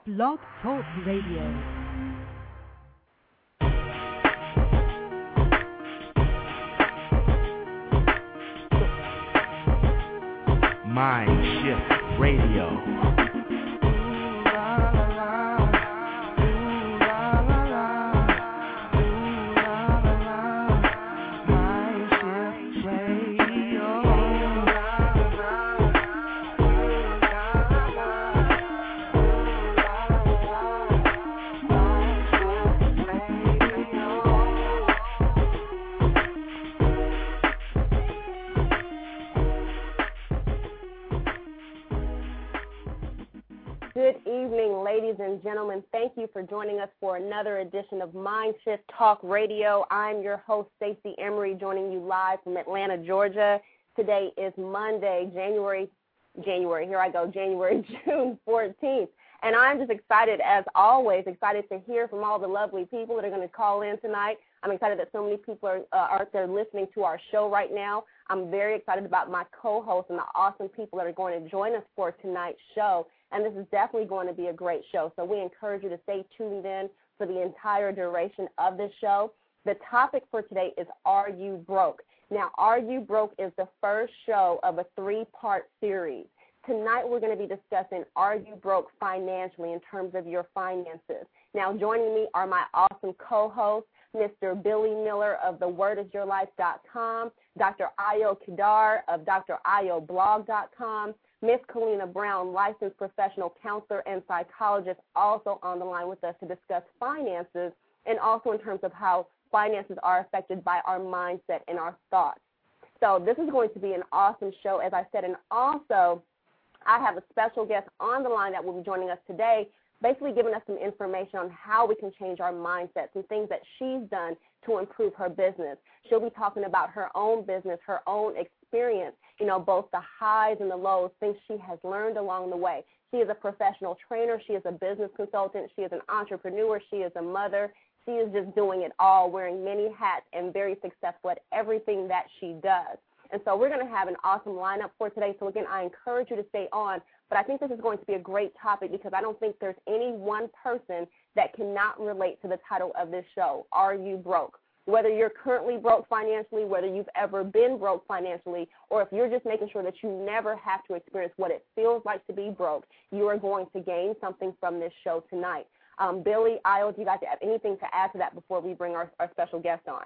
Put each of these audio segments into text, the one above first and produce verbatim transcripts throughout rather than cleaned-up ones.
Blog Talk Radio. Mind Shift Radio. Good evening, ladies and gentlemen. Thank you for joining us for another edition of Mind Shift Talk Radio. I'm your host, Stacey Emery, joining you live from Atlanta, Georgia. Today is Monday, January, January, here I go, January, June fourteenth. And I'm just excited, as always, excited to hear from all the lovely people that are going to call in tonight. I'm excited that so many people are, uh, are there listening to our show right now. I'm very excited about my co-hosts and the awesome people that are going to join us for tonight's show. And this is definitely going to be a great show. So we encourage you to stay tuned in for the entire duration of this show. The topic for today is Are You Broke? Now, Are You Broke is the first show of a three-part series. Tonight we're going to be discussing Are You Broke financially in terms of your finances. Now, joining me are my awesome co-hosts, Mister Billy Miller of the word is your life dot com, Doctor Ayo Kedar of D R ayo blog dot com, Miss Kalina Brown, licensed professional counselor and psychologist, also on the line with us to discuss finances and also in terms of how finances are affected by our mindset and our thoughts. So this is going to be an awesome show, as I said, and also I have a special guest on the line that will be joining us today, basically giving us some information on how we can change our mindset, some things that she's done to improve her business. She'll be talking about her own business, her own experience, you know, both the highs and the lows, things she has learned along the way. She is a professional trainer. She is a business consultant. She is an entrepreneur. She is a mother. She is just doing it all, wearing many hats and very successful at everything that she does. And so we're going to have an awesome lineup for today. So, again, I encourage you to stay on. But I think this is going to be a great topic because I don't think there's any one person that cannot relate to the title of this show, Are You Broke? Whether you're currently broke financially, whether you've ever been broke financially, or if you're just making sure that you never have to experience what it feels like to be broke, you are going to gain something from this show tonight. Um, Billy, Ayo, do you guys have anything to add to that before we bring our, our special guest on?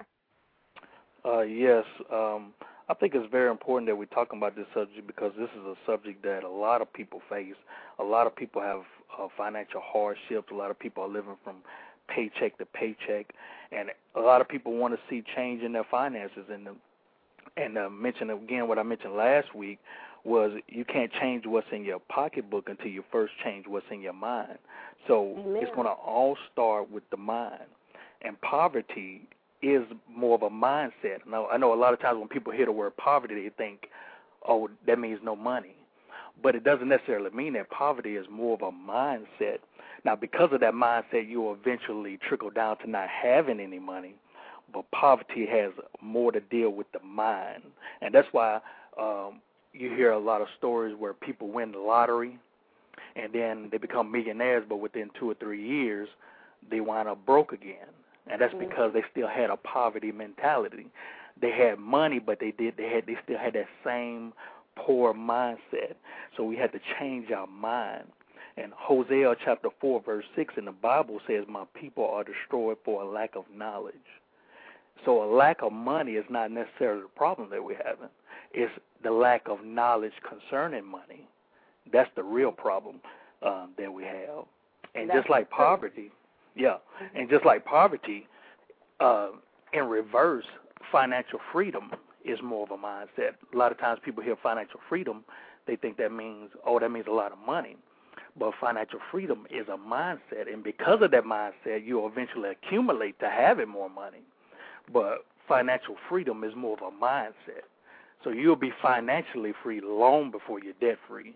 Uh, yes. Um, I think it's very important that we're talking about this subject because this is a subject that a lot of people face. A lot of people have uh, financial hardships. A lot of people are living from paycheck to paycheck, and a lot of people want to see change in their finances. And the, and uh, mention again what I mentioned last week was you can't change what's in your pocketbook until you first change what's in your mind. So Amen. It's going to all start with the mind. And poverty is more of a mindset. Now, I know a lot of times when people hear the word poverty, they think, oh, that means no money. But it doesn't necessarily mean that. Poverty is more of a mindset. Now, because of that mindset, you will eventually trickle down to not having any money. But poverty has more to deal with the mind. And that's why um, you hear a lot of stories where people win the lottery and then they become millionaires, but within two or three years, they wind up broke again. And that's because they still had a poverty mentality. They had money, but they did they had they still had that same poor mindset. So we had to change our mind. And Hosea chapter four, verse six in the Bible says, my people are destroyed for a lack of knowledge. So a lack of money is not necessarily the problem that we're having. It's the lack of knowledge concerning money. That's the real problem um, that we have. And That's just like true. poverty, yeah, and just like poverty, uh, in reverse, financial freedom is more of a mindset. A lot of times people hear financial freedom, they think that means, oh, that means a lot of money. But financial freedom is a mindset, and because of that mindset, you'll eventually accumulate to having more money. But financial freedom is more of a mindset. So you'll be financially free long before you're debt-free.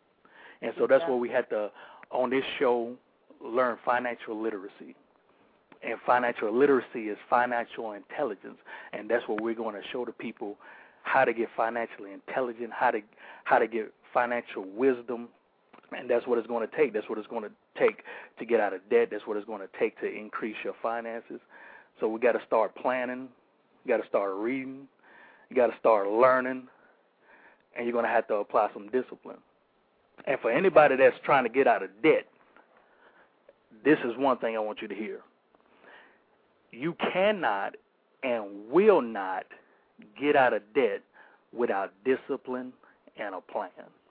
And so that's what we had to, on this show, learn financial literacy. And financial literacy is financial intelligence, and that's what we're going to show the people, how to get financially intelligent, how to how to get financial wisdom, And that's what it's going to take. That's what it's going to take to get out of debt. That's what it's going to take to increase your finances. So we got to start planning. You got to start reading. You got to start learning. And you're going to have to apply some discipline. And for anybody that's trying to get out of debt, this is one thing I want you to hear. You cannot and will not get out of debt without discipline and a plan.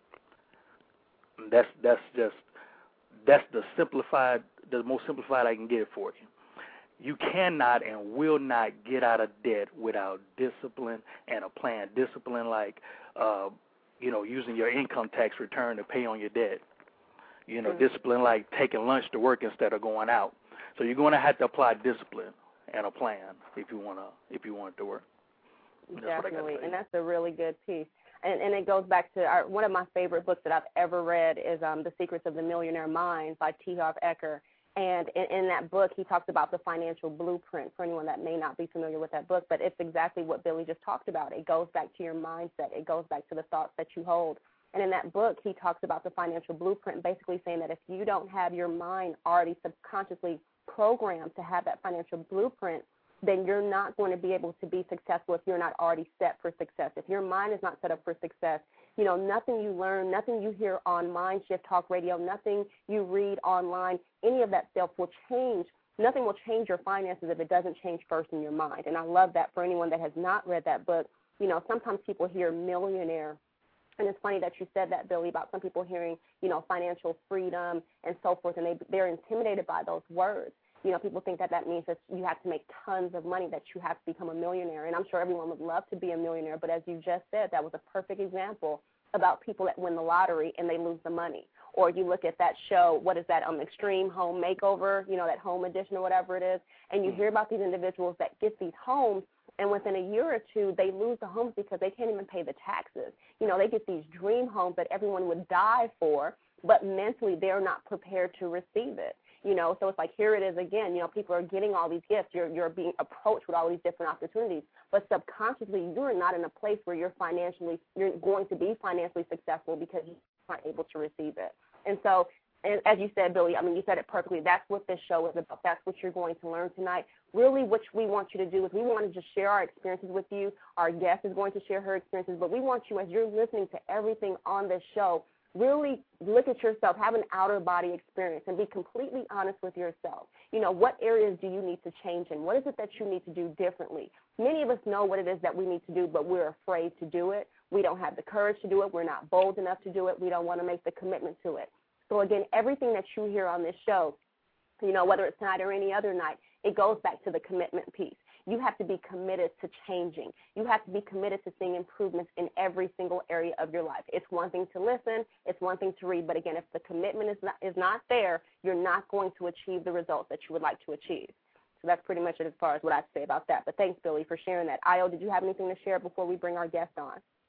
That's that's just that's the simplified, the most simplified I can get it for you. You cannot and will not get out of debt without discipline and a plan. Discipline like, uh, you know, using your income tax return to pay on your debt. You know, mm-hmm. Discipline like taking lunch to work instead of going out. So you're going to have to apply discipline and a plan if you want to if you want it to work. That's Definitely, and that's a really good piece. And, and it goes back to our, one of my favorite books that I've ever read is um, The Secrets of the Millionaire Mind by T. Harv Eker. And in, in that book, he talks about the financial blueprint for anyone that may not be familiar with that book. But it's exactly what Billy just talked about. It goes back to your mindset. It goes back to the thoughts that you hold. And in that book, he talks about the financial blueprint, basically saying that if you don't have your mind already subconsciously programmed to have that financial blueprint, then you're not going to be able to be successful if you're not already set for success. If your mind is not set up for success, you know, nothing you learn, nothing you hear on Mind Shift Talk Radio, nothing you read online, any of that stuff will change. Nothing will change your finances if it doesn't change first in your mind. And I love that for anyone that has not read that book. You know, sometimes people hear millionaire, and it's funny that you said that, Billy, about some people hearing, you know, financial freedom and so forth, and they, they're intimidated by those words. You know, people think that that means that you have to make tons of money, that you have to become a millionaire. And I'm sure everyone would love to be a millionaire, but as you just said, that was a perfect example about people that win the lottery and they lose the money. Or you look at that show, what is that, um, Extreme Home Makeover, you know, that home edition or whatever it is, and you hear about these individuals that get these homes, and within a year or two, they lose the homes because they can't even pay the taxes. You know, they get these dream homes that everyone would die for, but mentally they're not prepared to receive it. You know, so it's like, here it is again, you know, people are getting all these gifts. You're you're being approached with all these different opportunities. But subconsciously, you're not in a place where you're financially, you're going to be financially successful because you aren't able to receive it. And so, and as you said, Billy, I mean, you said it perfectly. That's what this show is about. That's what you're going to learn tonight. Really, what we want you to do is we want to just share our experiences with you. Our guest is going to share her experiences, but we want you, as you're listening to everything on this show, really look at yourself, have an outer body experience, and be completely honest with yourself. You know, what areas do you need to change in? What is it that you need to do differently? Many of us know what it is that we need to do, but we're afraid to do it. We don't have the courage to do it. We're not bold enough to do it. We don't want to make the commitment to it. So, again, everything that you hear on this show, you know, whether it's tonight or any other night, it goes back to the commitment piece. You have to be committed to changing. You have to be committed to seeing improvements in every single area of your life. It's one thing to listen. It's one thing to read. But, again, if the commitment is not, is not there, you're not going to achieve the results that you would like to achieve. So that's pretty much it as far as what I'd say about that. But thanks, Billy, for sharing that. Io, did you have anything to share before we bring our guest on?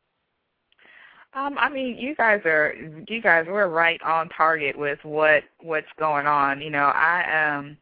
Um, I mean, you guys are, you guys were right on target with what what's going on. You know, I um.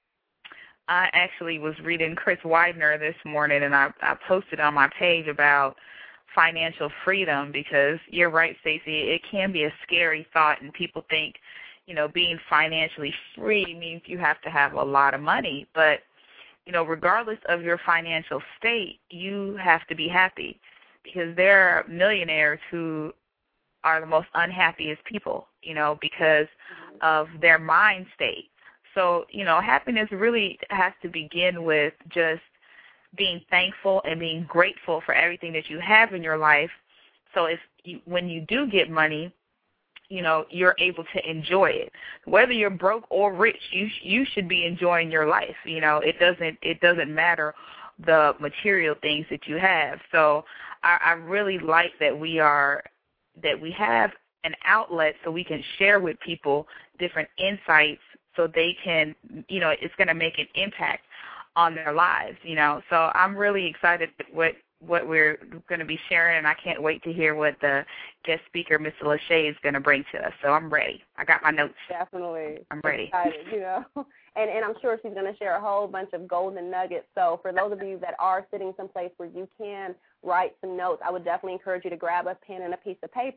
I actually was reading Chris Widener this morning, and I, I posted on my page about financial freedom because you're right, Stacey, it can be a scary thought, and people think, you know, being financially free means you have to have a lot of money. But, you know, regardless of your financial state, you have to be happy because there are millionaires who are the most unhappiest people, you know, because of their mind state. So, you know, happiness really has to begin with just being thankful and being grateful for everything that you have in your life. So if you, when you do get money, you know, you're able to enjoy it. Whether you're broke or rich, you you should be enjoying your life. You know, it doesn't it doesn't matter the material things that you have. So I, I really like that we are that we have an outlet so we can share with people different insights so they can, you know, it's going to make an impact on their lives, you know. So I'm really excited what what we're going to be sharing, and I can't wait to hear what the guest speaker, Miss Lachey, is going to bring to us. So I'm ready. I got my notes. Definitely. I'm ready. Excited, you know. And, and I'm sure she's going to share a whole bunch of golden nuggets. So for those of you that are sitting someplace where you can write some notes, I would definitely encourage you to grab a pen and a piece of paper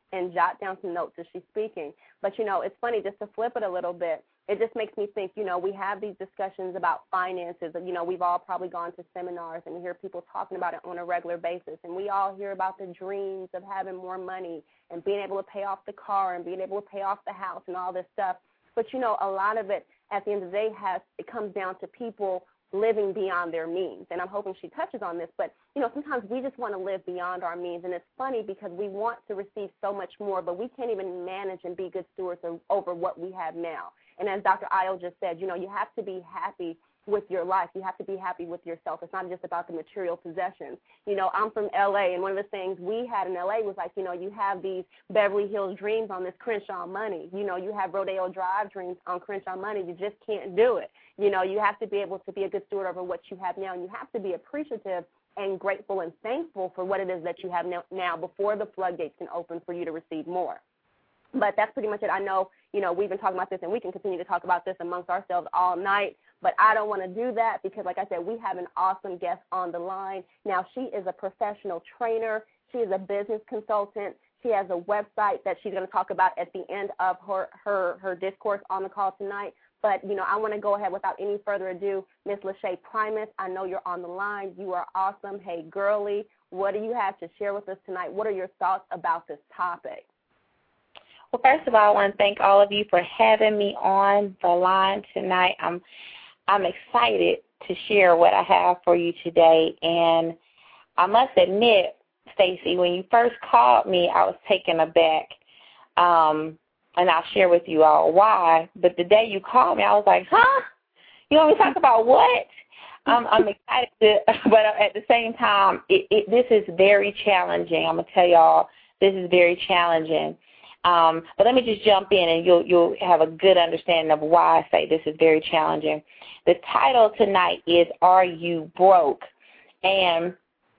and jot down some notes as she's speaking. But, you know, it's funny, just to flip it a little bit, it just makes me think, you know, we have these discussions about finances. You know, we've all probably gone to seminars and we hear people talking about it on a regular basis. And we all hear about the dreams of having more money and being able to pay off the car and being able to pay off the house and all this stuff. But, you know, a lot of it at the end of the day has, it comes down to people living beyond their means. And I'm hoping she touches on this. But, you know, sometimes we just want to live beyond our means. And it's funny because we want to receive so much more, but we can't even manage and be good stewards of, over what we have now. And as Doctor Ayo just said, you know, you have to be happy with your life. You have to be happy with yourself. It's not just about the material possessions. You know, I'm from L A, and one of the things we had in L A was like, you know, you have these Beverly Hills dreams on this Crenshaw money. You know, you have Rodeo Drive dreams on Crenshaw money. You just can't do it. You know, you have to be able to be a good steward over what you have now, and you have to be appreciative and grateful and thankful for what it is that you have now before the floodgates can open for you to receive more. But that's pretty much it. I know, you know, we've been talking about this, and we can continue to talk about this amongst ourselves all night, but I don't want to do that because, like I said, we have an awesome guest on the line. Now, she is a professional trainer. She is a business consultant. She has a website that she's going to talk about at the end of her, her, her discourse on the call tonight. But, you know, I want to go ahead without any further ado. Miss Lachey Primus, I know you're on the line. You are awesome. Hey, girly, what do you have to share with us tonight? What are your thoughts about this topic? Well, first of all, I want to thank all of you for having me on the line tonight. I'm I'm excited to share what I have for you today. And I must admit, Stacey, when you first called me, I was taken aback. Um, and I'll share with you all why. But the day you called me, I was like, huh? You want me to talk about what? Um, I'm excited, to, but at the same time, it, it, this is very challenging. I'm going to tell y'all, this is very challenging. Um, but let me just jump in, and you'll you'll have a good understanding of why I say this is very challenging. The title tonight is "Are You Broke?" And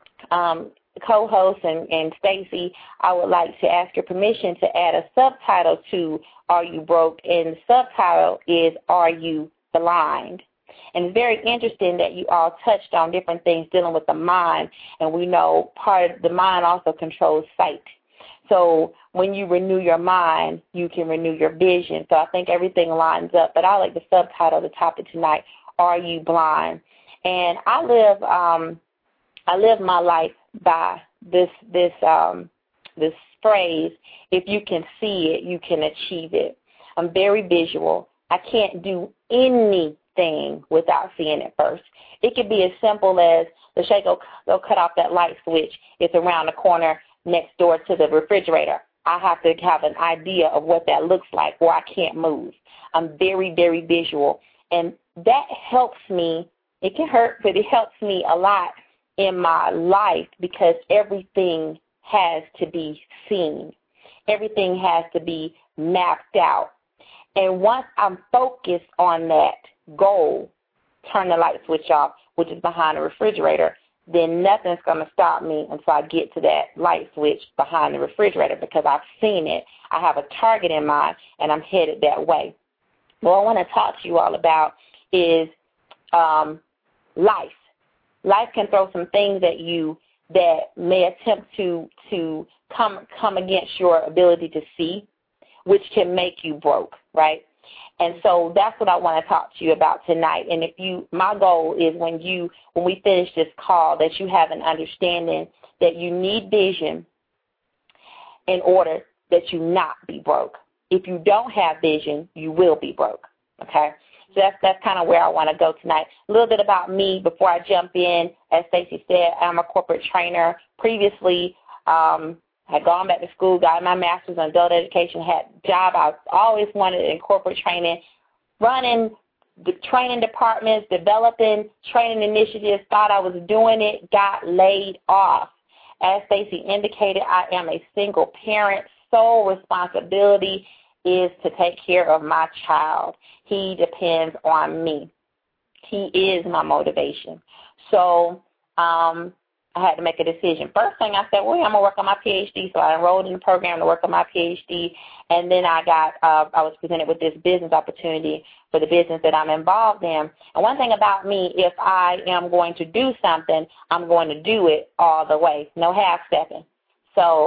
um, co-host and, and Stacey, I would like to ask your permission to add a subtitle to "Are You Broke?" And the subtitle is "Are You Blind?" And it's very interesting that you all touched on different things dealing with the mind, and we know part of the mind also controls sight. So when you renew your mind, you can renew your vision. So I think everything lines up. But I like the subtitle of the topic tonight, Are You Blind? And I live um, I live my life by this this um, this phrase, if you can see it, you can achieve it. I'm very visual. I can't do anything without seeing it first. It could be as simple as, Lachey, go, go cut off that light switch. It's around the corner next door to the refrigerator. I have to have an idea of what that looks like or I can't move. I'm very, very visual. And that helps me. It can hurt, but it helps me a lot in my life because everything has to be seen. Everything has to be mapped out. And once I'm focused on that goal, turn the light switch off, which is behind the refrigerator, then nothing's going to stop me until I get to that light switch behind the refrigerator because I've seen it. I have a target in mind, and I'm headed that way. What I want to talk to you all about is um, life. Life can throw some things at you that may attempt to to come come against your ability to see, which can make you broke, right? And so that's what I want to talk to you about tonight. And if you, my goal is when you, when we finish this call, that you have an understanding that you need vision in order that you not be broke. If you don't have vision, you will be broke. Okay. So that's that's kind of where I want to go tonight. A little bit about me before I jump in. As Stacey said, I'm a corporate trainer. Previously, um, had gone back to school, got my master's in adult education, had a job I always wanted in corporate training, running the training departments, developing training initiatives, thought I was doing it, got laid off. As Stacey indicated, I am a single parent. Sole responsibility is to take care of my child. He depends on me. He is my motivation. So, um, I had to make a decision. First thing I said, well, I'm going to work on my P H D, so I enrolled in the program to work on my P H D, and then I got, uh, I was presented with this business opportunity for the business that I'm involved in. And one thing about me, if I am going to do something, I'm going to do it all the way, no half-stepping. So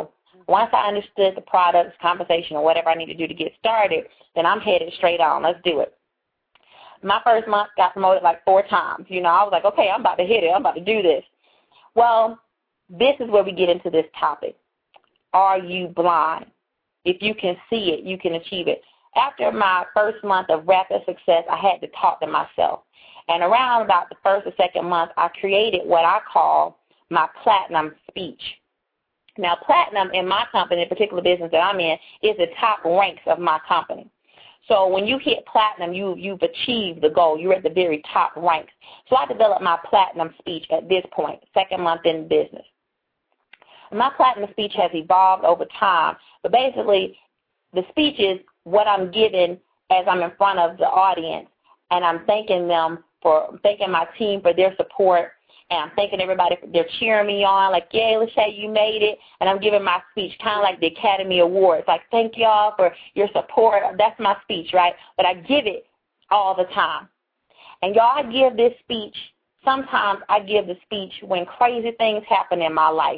Once I understood the products, conversation, or whatever I need to do to get started, then I'm headed straight on. Let's do it. My first month got promoted like four times. You know, I was like, okay, I'm about to hit it. I'm about to do this. Well, this is where we get into this topic. Are you blind? If you can see it, you can achieve it. After my first month of rapid success, I had to talk to myself. And around about the first or second month, I created what I call my platinum speech. Now, platinum in my company, the particular business that I'm in, is the top ranks of my company. So when you hit platinum, you, you've achieved the goal. You're at the very top ranks. So I developed my platinum speech at this point, second month in business. My platinum speech has evolved over time, but basically the speech is what I'm giving as I'm in front of the audience, and I'm thanking them for, thanking my team for their support, and I'm thanking everybody for they're cheering me on, like, yay, Lachey, you made it, and I'm giving my speech kind of like the Academy Awards, like, thank y'all for your support. That's my speech, right? But I give it all the time. And y'all, I give this speech, sometimes I give the speech when crazy things happen in my life.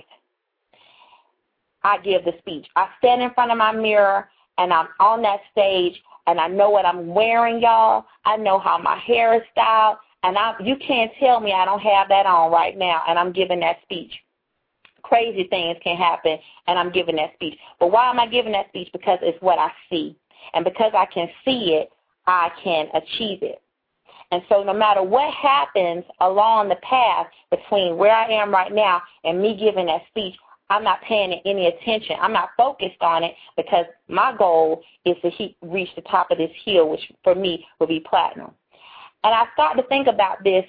I give the speech. I stand in front of my mirror, and I'm on that stage, and I know what I'm wearing, y'all. I know how my hair is styled, and I, you can't tell me I don't have that on right now, and I'm giving that speech. Crazy things can happen, and I'm giving that speech. But why am I giving that speech? Because it's what I see. And because I can see it, I can achieve it. And so no matter what happens along the path between where I am right now and me giving that speech, I'm not paying it any attention. I'm not focused on it because my goal is to he- reach the top of this hill, which for me will be platinum. And I start to think about this.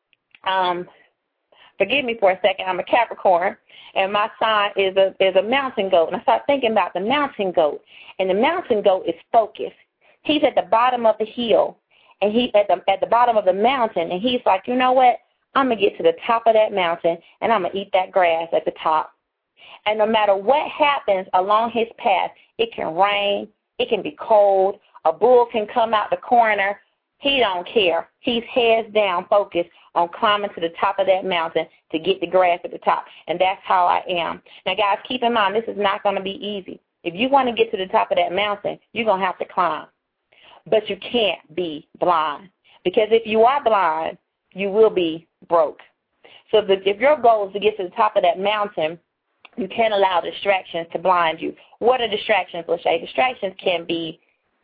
Um, forgive me for a second. I'm a Capricorn, and my sign is a is a mountain goat. And I start thinking about the mountain goat, and the mountain goat is focused. He's at the bottom of the hill, and he's at the at the bottom of the mountain, and he's like, you know what? I'm gonna get to the top of that mountain, and I'm gonna eat that grass at the top. And no matter what happens along his path, it can rain, it can be cold, a bull can come out the corner. He don't care. He's heads down, focused on climbing to the top of that mountain to get the grass at the top. And that's how I am. Now, guys, keep in mind, this is not going to be easy. If you want to get to the top of that mountain, you're going to have to climb. But you can't be blind. Because if you are blind, you will be broke. So if your goal is to get to the top of that mountain, you can't allow distractions to blind you. What are distractions, Lachey? Distractions can be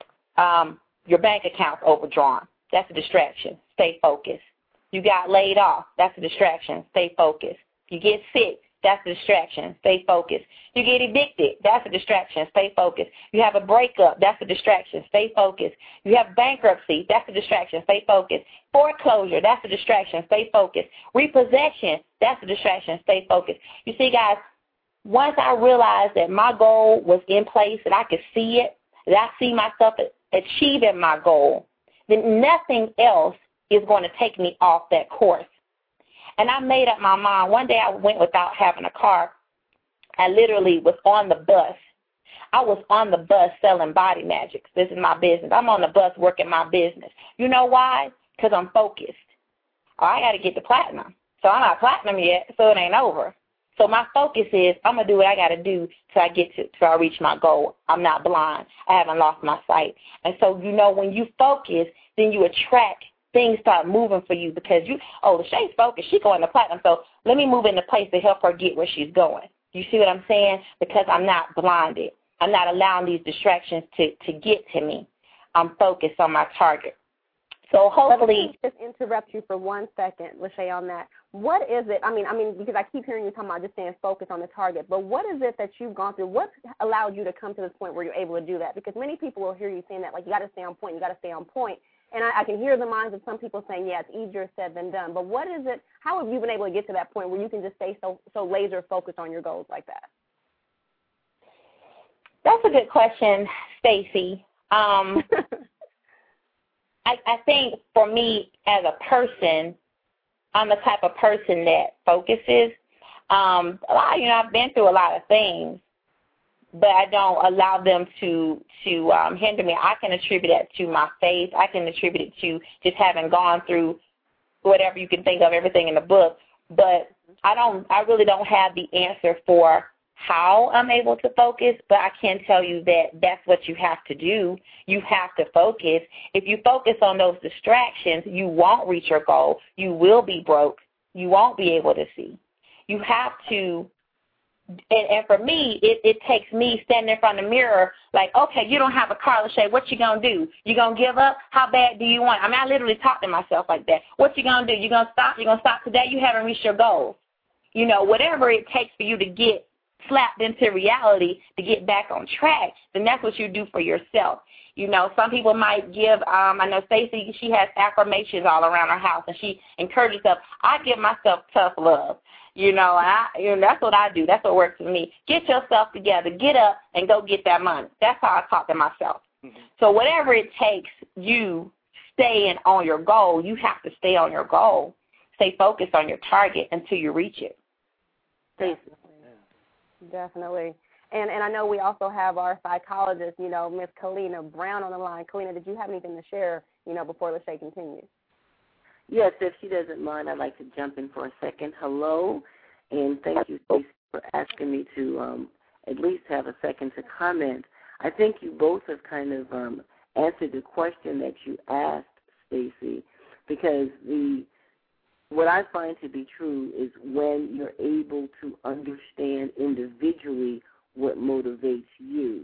um, your bank account's overdrawn. That's a distraction. Stay focused. You got laid off. That's a distraction. Stay focused. You get sick. That's a distraction. Stay focused. You get evicted. That's a distraction. Stay focused. You have a breakup. That's a distraction. Stay focused. You have bankruptcy. That's a distraction. Stay focused. Foreclosure. That's a distraction. Stay focused. Repossession. That's a distraction. Stay focused. You see, guys, once I realized that my goal was in place, that I could see it, that I see myself achieving my goal, then nothing else is going to take me off that course. And I made up my mind. One day I went without having a car. I literally was on the bus. I was on the bus selling body magics. This is my business. I'm on the bus working my business. You know why? Because I'm focused. Oh, I got to get to platinum. So I'm not platinum yet, so it ain't over. So my focus is I'm going to do what I got to do till I get to, till I reach my goal. I'm not blind. I haven't lost my sight. And so, you know, when you focus, then you attract, things start moving for you because you, oh, Lachey's focused. She's going to platinum. So let me move into place to help her get where she's going. You see what I'm saying? Because I'm not blinded. I'm not allowing these distractions to, to get to me. I'm focused on my target. So hopefully, just interrupt you for one second, Lachey, on that. What is it? I mean, I mean, because I keep hearing you talking about just staying focused on the target. But what is it that you've gone through? What allowed you to come to this point where you're able to do that? Because many people will hear you saying that, like, you got to stay on point, you got to stay on point. And I, I can hear the minds of some people saying, yeah, it's easier said than done. But what is it? How have you been able to get to that point where you can just stay so so laser focused on your goals like that? That's a good question, Stacey. Um, I, I think for me as a person, I'm the type of person that focuses. Um, a lot, you know, I've been through a lot of things, but I don't allow them to to um, hinder me. I can attribute that to my faith. I can attribute it to just having gone through whatever you can think of, everything in the book. But I don't. I really don't have the answer for how I'm able to focus, but I can tell you that that's what you have to do. You have to focus. If you focus on those distractions, you won't reach your goal. You will be broke. You won't be able to see. You have to, and, and for me, it, it takes me standing in front of the mirror like, okay, you don't have a car, Lachey, what you going to do? You going to give up? How bad do you want? I mean, I literally talk to myself like that. What you going to do? You going to stop? You going to stop today? You haven't reached your goals. You know, whatever it takes for you to get slapped into reality to get back on track, then that's what you do for yourself. You know, some people might give, um, I know Stacey, she has affirmations all around her house, and she encourages herself. I give myself tough love. You know, I, you know, that's what I do. That's what works for me. Get yourself together. Get up and go get that money. That's how I talk to myself. Mm-hmm. So whatever it takes you staying on your goal, you have to stay on your goal. Stay focused on your target until you reach it. Stacey. Definitely. And and I know we also have our psychologist, you know, Miss Kalina Brown on the line. Kalina, did you have anything to share, you know, before Lachey continues? Yes, if she doesn't mind, I'd like to jump in for a second. Hello, and thank you, Stacey, for asking me to um, at least have a second to comment. I think you both have kind of um, answered the question that you asked, Stacey, because the what I find to be true is when you're able to understand individually what motivates you.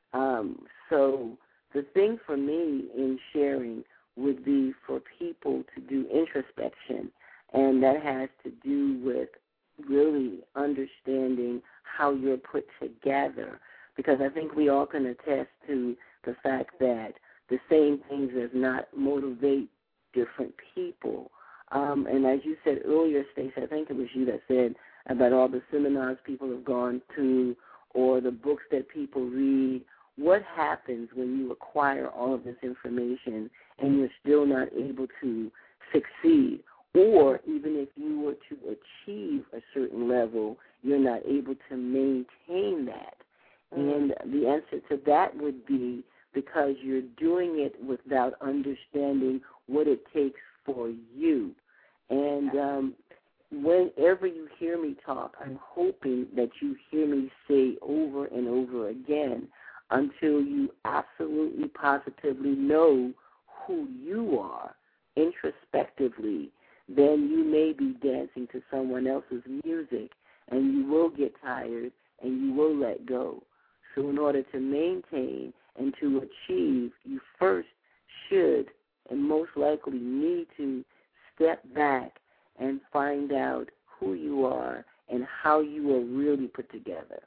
Um, so the thing for me in sharing would be for people to do introspection, and that has to do with really understanding how you're put together, because I think we all can attest to the fact that the same things does not motivate different people. Um, and as you said earlier, Stacey, I think it was you that said about all the seminars people have gone to or the books that people read. What happens when you acquire all of this information and you're still not able to succeed? Or even if you were to achieve a certain level, you're not able to maintain that. Mm-hmm. And the answer to that would be because you're doing it without understanding what it takes for you. And um, whenever you hear me talk, I'm hoping that you hear me say over and over again until you absolutely positively know who you are introspectively. Then you may be dancing to someone else's music, and you will get tired, and you will let go. So in order to maintain and to achieve, you first should and most likely need to step back and find out who you are and how you are really put together.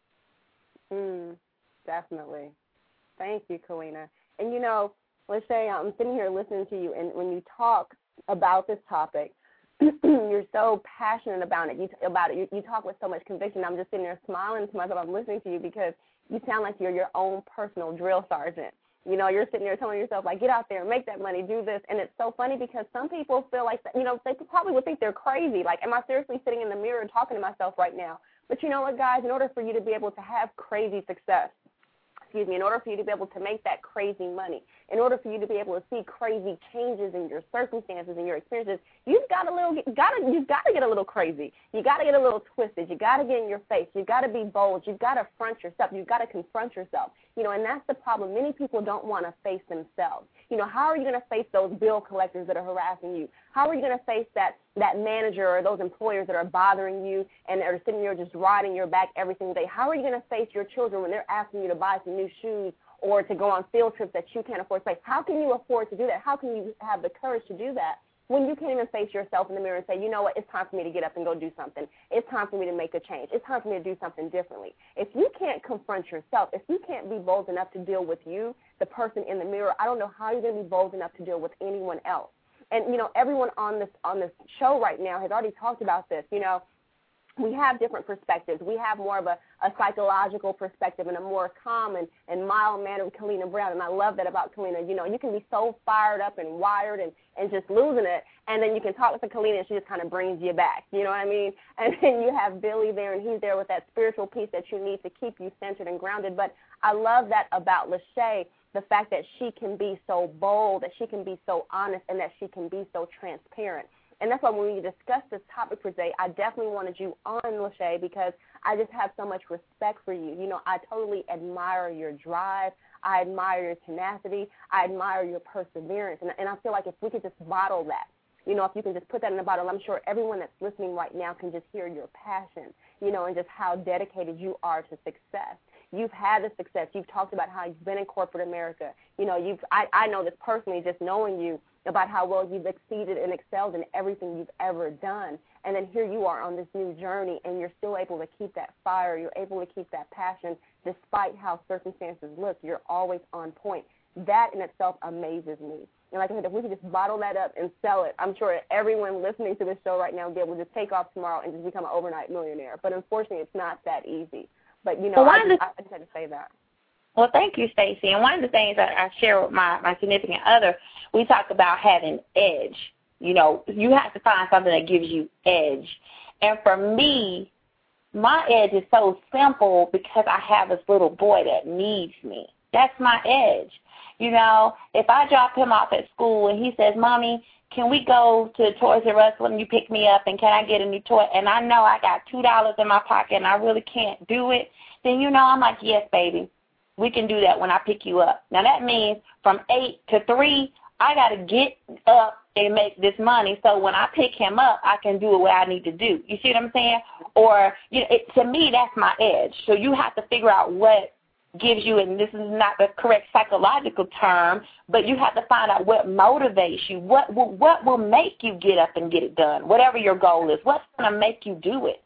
Mm, definitely. Thank you, Kalina. And, you know, Lachey, I'm sitting here listening to you, and when you talk about this topic, you're so passionate about it. You, about it. You, you talk with so much conviction. I'm just sitting there smiling to myself. I'm listening to you because you sound like you're your own personal drill sergeant. You know, you're sitting there telling yourself, like, get out there, make that money, do this. And it's so funny because some people feel like, you know, they probably would think they're crazy. Like, am I seriously sitting in the mirror and talking to myself right now? But you know what, guys, in order for you to be able to have crazy success, excuse me, in order for you to be able to make that crazy money, in order for you to be able to see crazy changes in your circumstances and your experiences, you've got a little, got to, you've got to get a little crazy. You got to get a little twisted. You got to get in your face. You've got to be bold. You've got to front yourself. You've got to confront yourself. You know, and that's the problem. Many people don't want to face themselves. You know, how are you going to face those bill collectors that are harassing you? How are you going to face that, that manager or those employers that are bothering you and are sitting there just riding your back every single day? How are you going to face your children when they're asking you to buy some new shoes or to go on field trips that you can't afford to pay? How can you afford to do that? How can you have the courage to do that when you can't even face yourself in the mirror and say, you know what, it's time for me to get up and go do something. It's time for me to make a change. It's time for me to do something differently. If you can't confront yourself, if you can't be bold enough to deal with you, the person in the mirror, I don't know how you're going to be bold enough to deal with anyone else. And, you know, everyone on this on this show right now has already talked about this. You know, we have different perspectives. We have more of a, a psychological perspective and a more calm and, and mild manner with Kalina Brown, and I love that about Kalina. You know, you can be so fired up and wired and, and just losing it, and then you can talk with the Kalina, and she just kind of brings you back. You know what I mean? And then you have Billy there, and he's there with that spiritual piece that you need to keep you centered and grounded. But I love that about Lachey, the fact that she can be so bold, that she can be so honest, and that she can be so transparent. And that's why when we discussed this topic for today, I definitely wanted you on, Lachey, because I just have so much respect for you. You know, I totally admire your drive. I admire your tenacity. I admire your perseverance. And, and I feel like if we could just bottle that, you know, if you can just put that in a bottle, I'm sure everyone that's listening right now can just hear your passion, you know, and just how dedicated you are to success. You've had the success. You've talked about how you've been in corporate America. You know, you've I, I know this personally, just knowing you, about how well you've exceeded and excelled in everything you've ever done. And then here you are on this new journey, and you're still able to keep that fire. You're able to keep that passion despite how circumstances look. You're always on point. That in itself amazes me. And like I said, if we could just bottle that up and sell it, I'm sure everyone listening to this show right now will be able to just take off tomorrow and just become an overnight millionaire. But unfortunately, it's not that easy. But, you know, well, I, just, the, I just had to say that. Well, thank you, Stacey. And one of the things that I share with my, my significant other, we talk about having edge. You know, you have to find something that gives you edge. And for me, my edge is so simple because I have this little boy that needs me. That's my edge. You know, if I drop him off at school and he says, Mommy, can we go to Toys R Us when you pick me up, and can I get a new toy? And I know I got two dollars in my pocket and I really can't do it, then, you know, I'm like, yes, baby, we can do that when I pick you up. Now, that means from eight to three, I got to get up and make this money so when I pick him up, I can do what I need to do. You see what I'm saying? Or, you know, it, to me, that's my edge. So you have to figure out what gives you, and this is not the correct psychological term, but you have to find out what motivates you, what will, what will make you get up and get it done, whatever your goal is. What's going to make you do it?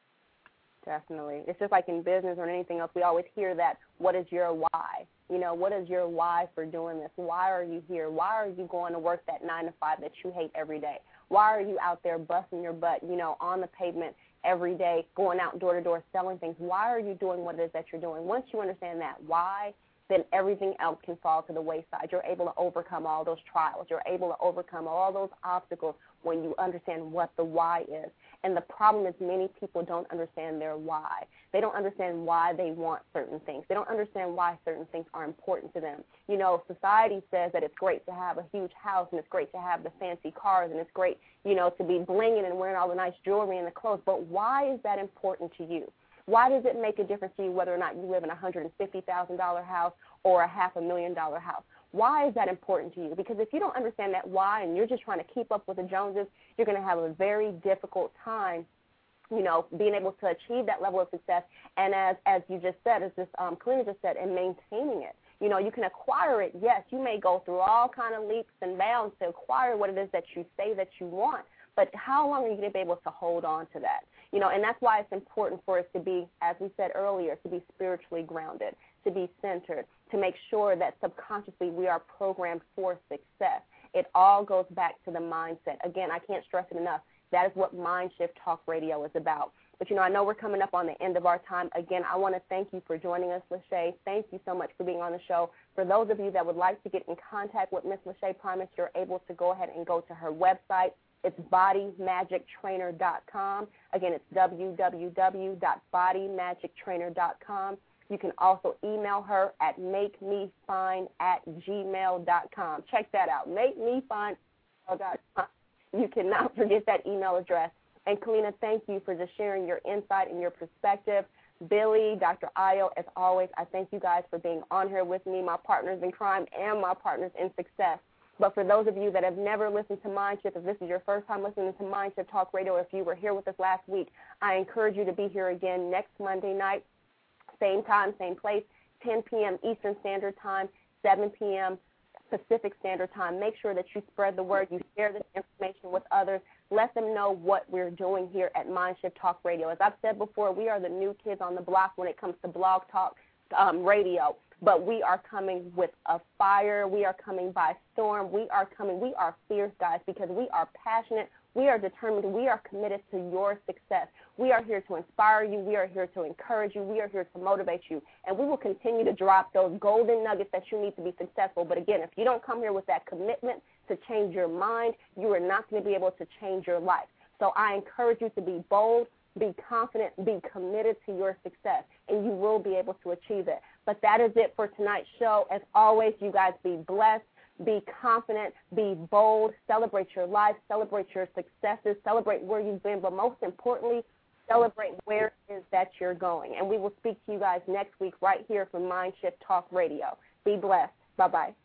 Definitely. It's just like in business or anything else, we always hear that, what is your why? You know, what is your why for doing this? Why are you here? Why are you going to work that nine to five that you hate every day? Why are you out there busting your butt, you know, on the pavement every day, going out door to door, selling things? Why are you doing what it is that you're doing? Once you understand that why, then everything else can fall to the wayside. You're able to overcome all those trials. You're able to overcome all those obstacles when you understand what the why is. And the problem is many people don't understand their why. They don't understand why they want certain things. They don't understand why certain things are important to them. You know, society says that it's great to have a huge house and it's great to have the fancy cars and it's great, you know, to be blinging and wearing all the nice jewelry and the clothes. But why is that important to you? Why does it make a difference to you whether or not you live in a one hundred fifty thousand dollars house or a half a million dollar house? Why is that important to you? Because if you don't understand that why and you're just trying to keep up with the Joneses, you're going to have a very difficult time, you know, being able to achieve that level of success. And as as you just said, as just um, Kalina just said, and maintaining it. You know, you can acquire it. Yes, you may go through all kind of leaps and bounds to acquire what it is that you say that you want. But how long are you going to be able to hold on to that? You know, and that's why it's important for us to be, as we said earlier, to be spiritually grounded, to be centered, to make sure that subconsciously we are programmed for success. It all goes back to the mindset. Again, I can't stress it enough. That is what Mind Shift Talk Radio is about. But, you know, I know we're coming up on the end of our time. Again, I want to thank you for joining us, Lachey. Thank you so much for being on the show. For those of you that would like to get in contact with Miss Lachey Primus, you're able to go ahead and go to her website. It's body magic trainer dot com. Again, it's w w w dot body magic trainer dot com. You can also email her at make me fine at gmail dot com. Check that out, make me fine dot com. You cannot forget that email address. And, Kalina, thank you for just sharing your insight and your perspective. Billy, Doctor Ayo, as always, I thank you guys for being on here with me, my partners in crime and my partners in success. But for those of you that have never listened to Mindshift, if this is your first time listening to Mindshift Talk Radio, if you were here with us last week, I encourage you to be here again next Monday night, same time, same place, ten p.m. Eastern Standard Time, seven p.m. Pacific Standard Time. Make sure that you spread the word, you share this information with others. Let them know what we're doing here at Mindshift Talk Radio. As I've said before, we are the new kids on the block when it comes to blog talk um, radio. But we are coming with a fire. We are coming by storm. We are coming. We are fierce, guys, because we are passionate. We are determined. We are committed to your success. We are here to inspire you. We are here to encourage you. We are here to motivate you. And we will continue to drop those golden nuggets that you need to be successful. But, again, if you don't come here with that commitment to change your mind, you are not going to be able to change your life. So I encourage you to be bold, be confident, be committed to your success, and you will be able to achieve it. But that is it for tonight's show. As always, you guys be blessed. be confident, be bold, celebrate your life, celebrate your successes, celebrate where you've been, but most importantly, celebrate where it is that you're going. And we will speak to you guys next week right here from Mind Shift Talk Radio. Be blessed. Bye-bye.